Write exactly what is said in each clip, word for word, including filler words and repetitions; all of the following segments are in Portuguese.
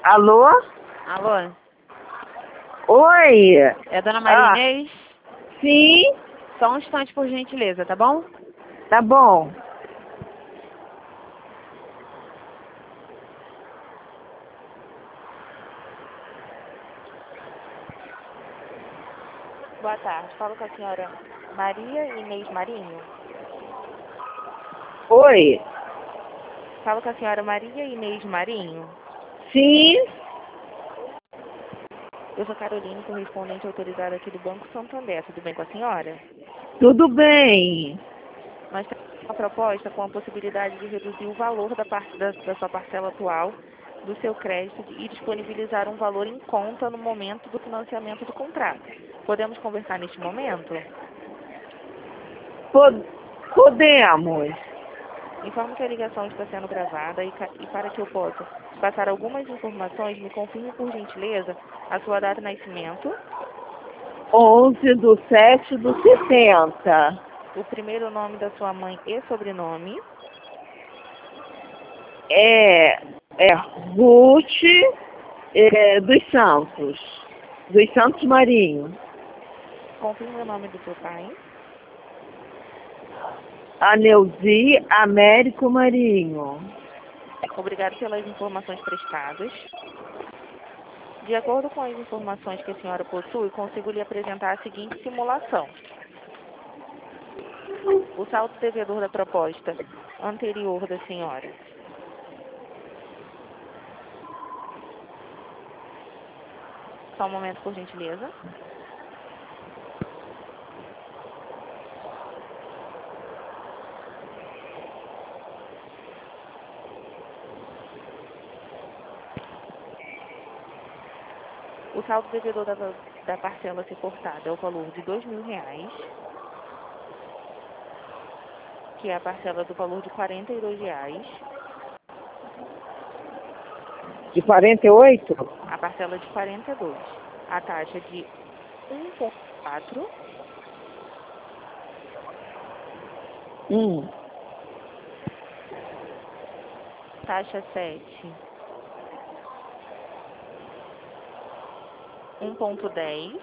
Alô? Alô? Oi? É a dona Maria Ah, Inês? sim, Só um instante, por gentileza, tá bom? tá bom. Boa tarde. Falo com a senhora Maria Inês Marinho. Oi? Falo com a senhora Maria Inês Marinho. Sim, Eu sou Caroline, correspondente autorizada aqui do Banco Santander. Tudo bem com a senhora? tudo bem. Nós temos uma proposta com a possibilidade de reduzir o valor da, par da, da sua parcela atual do seu crédito e disponibilizar um valor em conta no momento do financiamento do contrato. Podemos conversar neste momento? Po- podemos. Informo que a ligação está sendo gravada e, ca- e para que eu possa passar algumas informações, me confirme por gentileza a sua data de nascimento, Onze do sete do setenta. o primeiro nome da sua mãe e sobrenome, É, é Ruth é, dos Santos. Dos Santos Marinho. confirme o nome do seu pai, Aneuzi Américo Marinho. obrigado pelas informações prestadas. De acordo com as informações que a senhora possui, consigo lhe apresentar a seguinte simulação. O saldo devedor da proposta anterior da senhora. Só um momento, por gentileza. O saldo devedor da, da parcela a ser cortada é o valor de dois mil reais, que é a parcela do valor de quarenta e dois reais, De quarenta e oito? a parcela de quarenta e dois, a taxa de um vírgula quatro, Hum. taxa sete, um vírgula dez,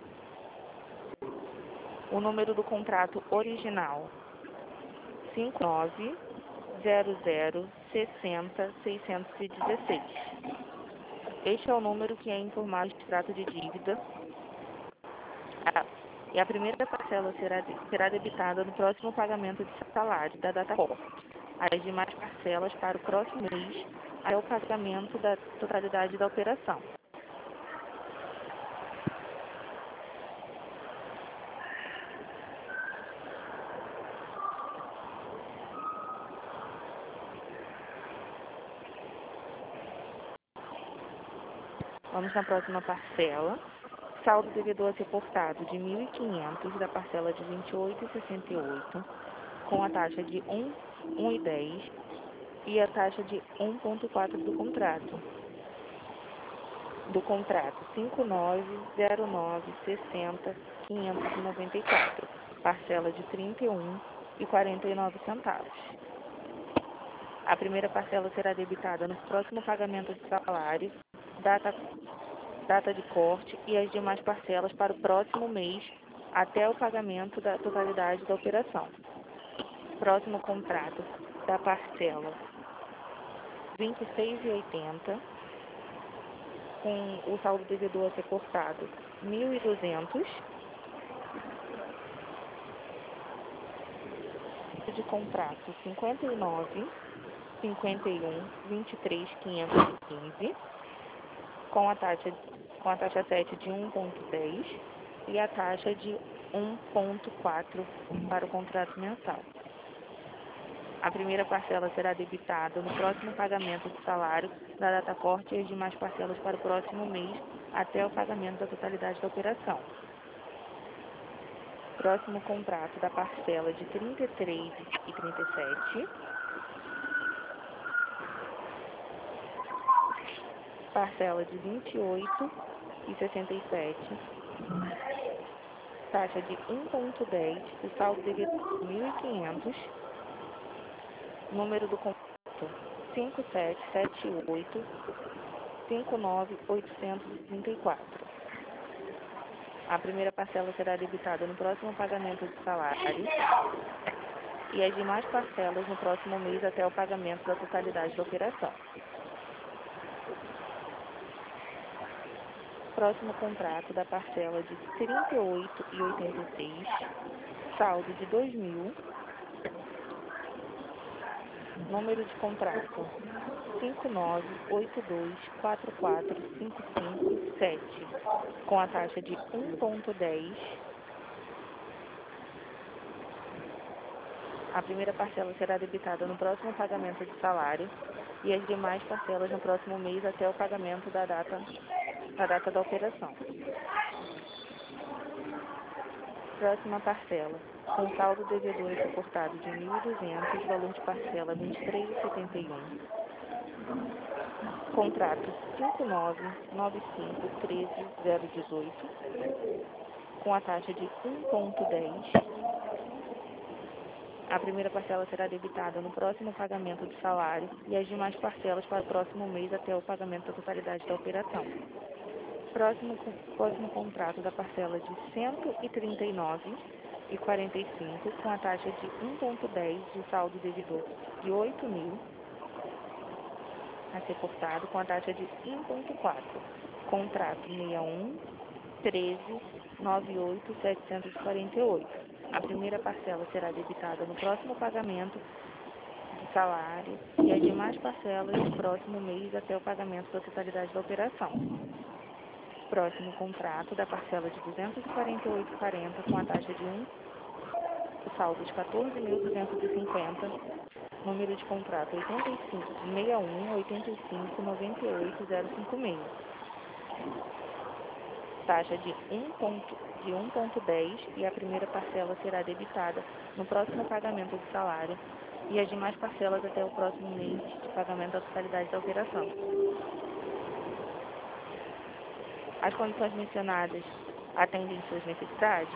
o número do contrato original cinco nove zero zero sessenta seiscentos e dezesseis. Este é o número que é informado no extrato de dívida. A- E a primeira parcela será, de- será debitada no próximo pagamento de salário da data corte. As demais parcelas para o próximo mês até o pagamento da totalidade da operação. Vamos na próxima parcela. Saldo devedor a ser portado de mil e quinhentos da parcela de vinte e oito vírgula sessenta e oito, com a taxa de um vírgula dez e a taxa de um vírgula quatro do contrato. Do contrato cinco nove zero nove sessenta quinhentos e noventa e quatro, parcela de trinta e um reais e quarenta e nove centavos. A primeira parcela será debitada no próximo pagamento de salário, data, data de corte e as demais parcelas para o próximo mês até o pagamento da totalidade da operação. Próximo contrato da parcela vinte e seis reais e oitenta centavos, com o saldo devedor a ser cortado mil e duzentos, de contrato cinquenta e nove, cinquenta e um, vinte e três, quinhentos e quinze, com a taxa com a taxa sete de um vírgula dez e a taxa de um vírgula quatro para o contrato mensal. A primeira parcela será debitada no próximo pagamento do salário da data corte e as demais parcelas para o próximo mês até o pagamento da totalidade da operação. Próximo contrato da parcela de trinta e três reais e trinta e sete centavos, parcela de vinte e oito reais e sessenta e sete centavos, taxa de um vírgula dez, o saldo devedor mil e quinhentos, número do contrato cinco sete sete oito, cinco nove oito três quatro. A primeira parcela será debitada no próximo pagamento de salário e as demais parcelas no próximo mês até o pagamento da totalidade da operação. Próximo contrato da parcela de trinta e oito reais e oitenta e seis centavos, saldo de dois mil, número de contrato cinco nove oito dois quatro quatro cinco cinco sete, com a taxa de um ponto dez. A primeira parcela será debitada no próximo pagamento de salário e as demais parcelas no próximo mês até o pagamento da data, da data da operação. Próxima parcela, com saldo devedor a ser cortado de mil e duzentos, valor de parcela vinte e três reais e setenta e um. Contrato cinco nove nove cinco um três zero um oito, com a taxa de um ponto dez. A primeira parcela será debitada no próximo pagamento de salário e as demais parcelas para o próximo mês até o pagamento da totalidade da operação. Próximo, próximo contrato da parcela de cento e trinta e nove reais e quarenta e cinco centavos, com a taxa de um ponto dez de saldo devedor de oito mil a ser cortado, com a taxa de um ponto quatro. Contrato seis um treze noventa e oito setecentos e quarenta e oito. A primeira parcela será debitada no próximo pagamento de salário e as demais parcelas no próximo mês até o pagamento da totalidade da operação. Próximo contrato da parcela de duzentos e quarenta e oito reais e quarenta centavos, com a taxa de um, o saldo de quatorze mil duzentos e cinquenta, número de contrato oitenta e cinco, sessenta e um, oitenta e cinco, noventa e oito, zero cinco seis. Taxa de um ponto dez e a primeira parcela será debitada no próximo pagamento de salário e as demais parcelas até o próximo mês de pagamento da totalidade da operação. As condições mencionadas atendem suas necessidades?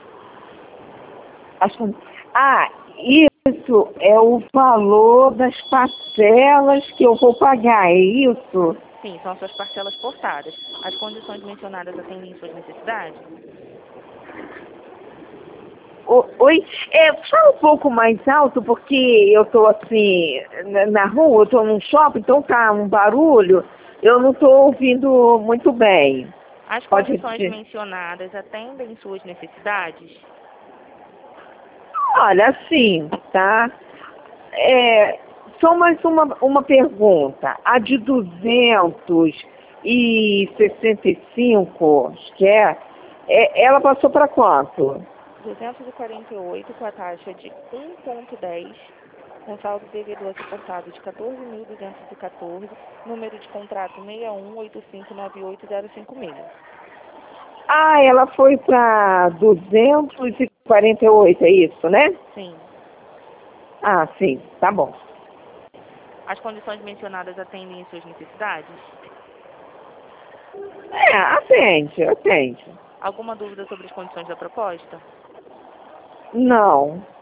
Ah, isso é o valor das parcelas que eu vou pagar, é isso? Sim, são suas parcelas portadas. As condições mencionadas atendem suas necessidades? O- Oi, é, fala um pouco mais alto, porque eu estou assim, na, na rua, eu estou num shopping, então tá um barulho, eu não estou ouvindo muito bem. As Pode condições repetir? mencionadas atendem suas necessidades? Olha, assim, tá? É, só mais uma, uma pergunta. A de duzentos e sessenta e cinco, acho que é, é ela passou para quanto? duzentos e quarenta e oito com a taxa de um ponto dez, com saldo devedor a ser cortado de quatorze mil duzentos e quatorze, número de contrato seis um oito cinco nove oito zero cinco seis. Ah, ela foi para duzentos e quarenta e oito, é isso, né? Sim. Ah, sim, tá bom. As condições mencionadas atendem suas necessidades? É, atende, atende. Alguma dúvida sobre as condições da proposta? Não,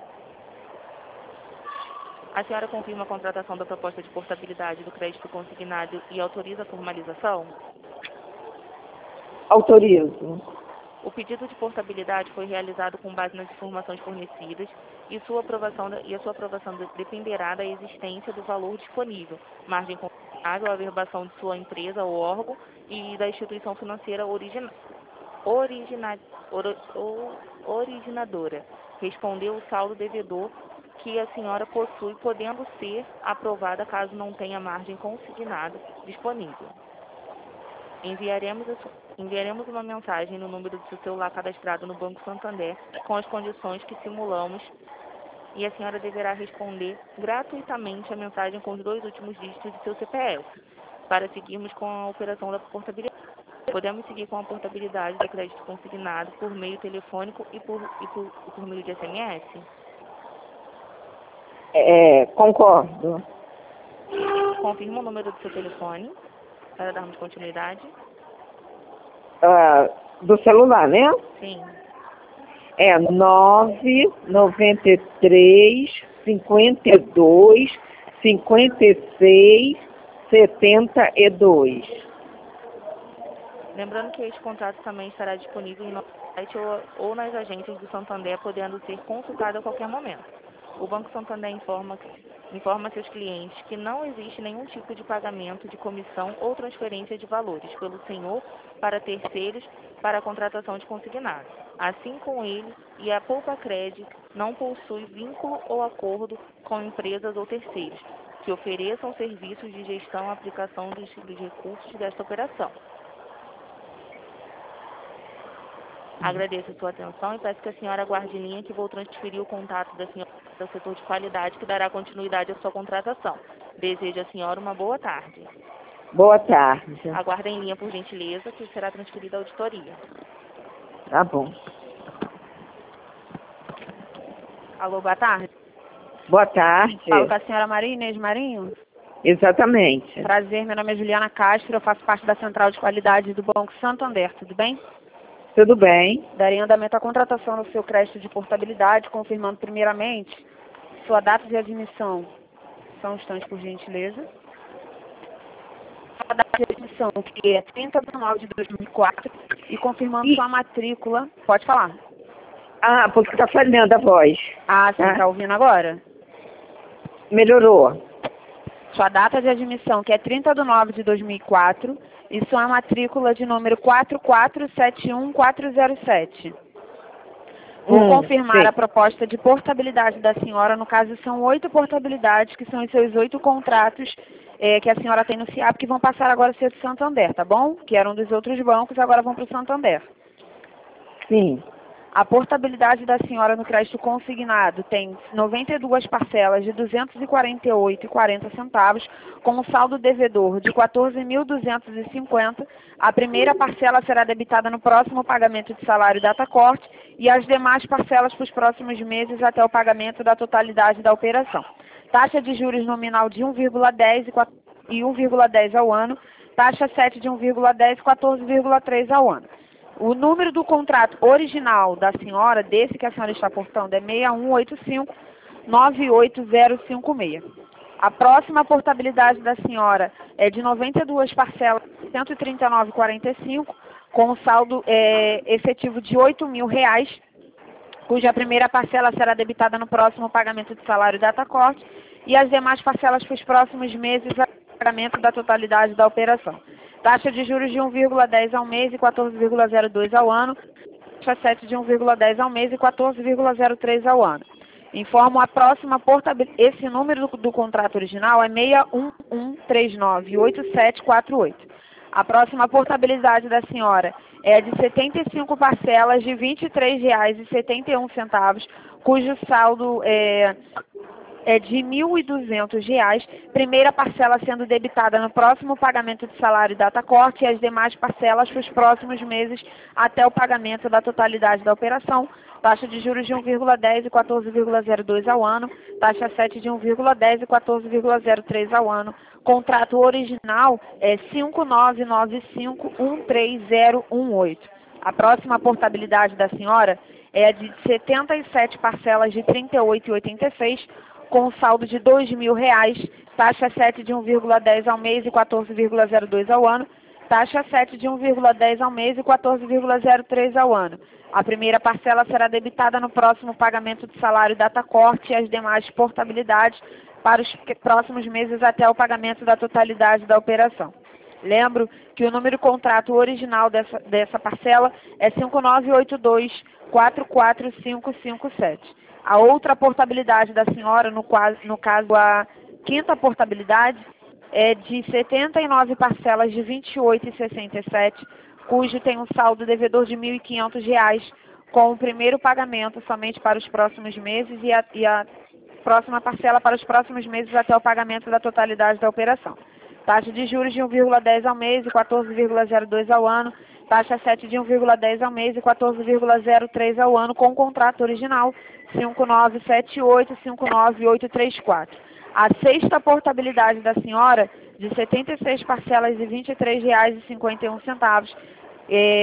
A senhora confirma a contratação da proposta de portabilidade do crédito consignado e autoriza a formalização? autorizo. O pedido de portabilidade foi realizado com base nas informações fornecidas e, sua aprovação, e a sua aprovação dependerá da existência do valor disponível, margem considerável, averbação de sua empresa ou órgão e da instituição financeira origina, origina, or, or, originadora. Respondeu o saldo devedor que a senhora possui, podendo ser aprovada caso não tenha margem consignada disponível. Enviaremos, a su- enviaremos uma mensagem no número do seu celular cadastrado no Banco Santander com as condições que simulamos e a senhora deverá responder gratuitamente a mensagem com os dois últimos dígitos de seu C P F para seguirmos com a operação da portabilidade. Podemos seguir com a portabilidade do crédito consignado por meio telefônico e por, e por, e por meio de S M S? É, concordo. Confirma o número do seu telefone para darmos continuidade? Ah, do celular, né? Sim. É nove nove três, cinquenta e dois, cinquenta e seis, setenta e dois. Lembrando que este contrato também estará disponível em nosso site ou, ou nas agências do Santander, podendo ser consultado a qualquer momento. O Banco Santander informa, informa a seus clientes que não existe nenhum tipo de pagamento de comissão ou transferência de valores pelo senhor para terceiros para a contratação de consignado. Assim com ele, e a Poupa-Cred não possui vínculo ou acordo com empresas ou terceiros que ofereçam serviços de gestão e aplicação dos, dos recursos desta operação. Agradeço a sua atenção e peço que a senhora aguarde em linha que vou transferir o contato da senhora ao setor de qualidade que dará continuidade à sua contratação. Desejo à senhora uma boa tarde. Boa tarde. Aguarde em linha, por gentileza, que será transferida à auditoria. Tá bom. Alô, boa tarde. Boa tarde. Falo com a senhora Maria Inês Marinho. Exatamente. Prazer, meu nome é Juliana Castro, eu faço parte da Central de Qualidade do Banco Santander, tudo bem? Tudo bem. Darei andamento à contratação do seu crédito de portabilidade, confirmando primeiramente sua data de admissão. Só um instante, por gentileza. Sua data de admissão, que é trinta de nove de dois mil e quatro, e confirmando E... sua matrícula. Pode falar. Ah, porque tá falhando a voz. Ah, você Ah. está ouvindo agora? Melhorou. Sua data de admissão, que é trinta de nove de dois mil e quatro, e sua matrícula de número quatro quatro sete um quatro zero sete. Vou Hum, confirmar sim. a proposta de portabilidade da senhora. No caso, são oito portabilidades, que são os seus oito contratos eh, que a senhora tem no C I A P, que vão passar agora a ser do Santander, tá bom? Que eram dos outros bancos, agora vão para o Santander. Sim. A portabilidade da senhora no crédito consignado tem noventa e duas parcelas de duzentos e quarenta e oito reais e quarenta centavos, com um saldo devedor de quatorze mil duzentos e cinquenta. A primeira parcela será debitada no próximo pagamento de salário e data-corte e as demais parcelas para os próximos meses até o pagamento da totalidade da operação. Taxa de juros nominal de um vírgula dez e um vírgula dez ao ano, taxa sete de um vírgula dez e quatorze vírgula três ao ano. O número do contrato original da senhora, desse que a senhora está portando, é seis um oito cinco nove oito zero cinco seis. A próxima portabilidade da senhora é de noventa e duas parcelas, cento e trinta e nove reais e quarenta e cinco, com um saldo é, efetivo de oito mil reais, cuja primeira parcela será debitada no próximo pagamento de salário e data-corte, e as demais parcelas para os próximos meses a pagamento da totalidade da operação. Taxa de juros de um vírgula dez ao mês e quatorze vírgula zero dois ao ano. Taxa sete de um vírgula dez ao mês e quatorze vírgula zero três ao ano. Informo a próxima portabilidade. Esse número do, do contrato original é seis um um três nove oito sete quatro oito. A próxima portabilidade da senhora é de setenta e cinco parcelas de vinte e três reais e setenta e um centavos, cujo saldo é... é de mil e duzentos reais, primeira parcela sendo debitada no próximo pagamento de salário e data-corte e as demais parcelas para os próximos meses até o pagamento da totalidade da operação. Taxa de juros de um vírgula dez e quatorze vírgula zero dois ao ano, taxa sete de um vírgula dez e quatorze vírgula zero três ao ano. Contrato original é cinco nove nove cinco um três zero um oito. A próxima portabilidade da senhora é de setenta e sete parcelas de trinta e oito reais e oitenta e seis centavos, com um saldo de dois mil reais, taxa sete de um vírgula dez ao mês e quatorze vírgula zero dois ao ano, taxa sete de um vírgula dez ao mês e quatorze vírgula zero três ao ano. A primeira parcela será debitada no próximo pagamento de salário e data-corte e as demais portabilidades para os próximos meses até o pagamento da totalidade da operação. Lembro que o número de contrato original dessa, dessa parcela é cinco nove oito dois quatro quatro cinco cinco sete. A outra portabilidade da senhora, no, no caso a quinta portabilidade, é de setenta e nove parcelas de vinte e oito reais e sessenta e sete centavos, cujo tem um saldo devedor de mil e quinhentos reais, com o primeiro pagamento somente para os próximos meses e a, e a próxima parcela para os próximos meses até o pagamento da totalidade da operação. Taxa de juros de um vírgula dez ao mês e quatorze vírgula zero dois ao ano, taxa sete de um vírgula dez ao mês e quatorze vírgula zero três ao ano, com o contrato original cinco nove sete oito cinco nove oito três quatro. A sexta portabilidade da senhora, de setenta e seis parcelas de vinte e três reais e cinquenta e um centavos, é,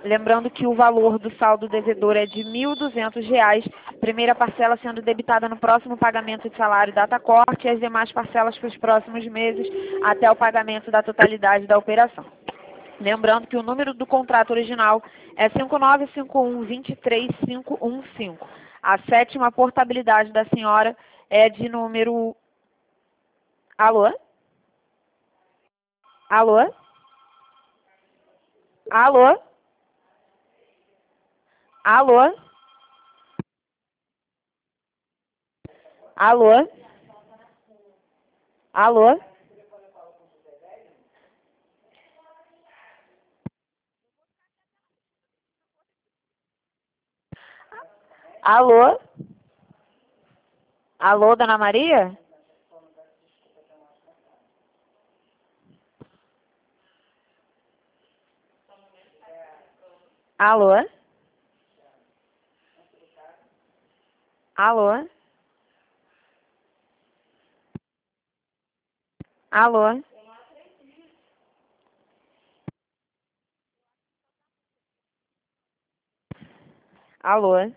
Lembrando que o valor do saldo devedor é de mil e duzentos reais, primeira parcela sendo debitada no próximo pagamento de salário data corte e as demais parcelas para os próximos meses até o pagamento da totalidade da operação. Lembrando que o número do contrato original é cinco nove cinco um, dois três cinco um cinco. A sétima portabilidade da senhora é de número... Alô? Alô? Alô? Alô? Alô? Alô? Alô? Alô, Dona Maria? Alô? Alô? Alô? Alô?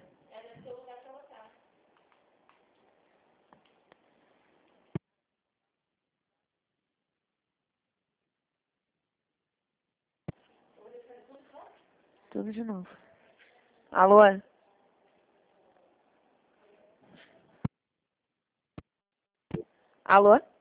Tudo de novo. Alô? Alô?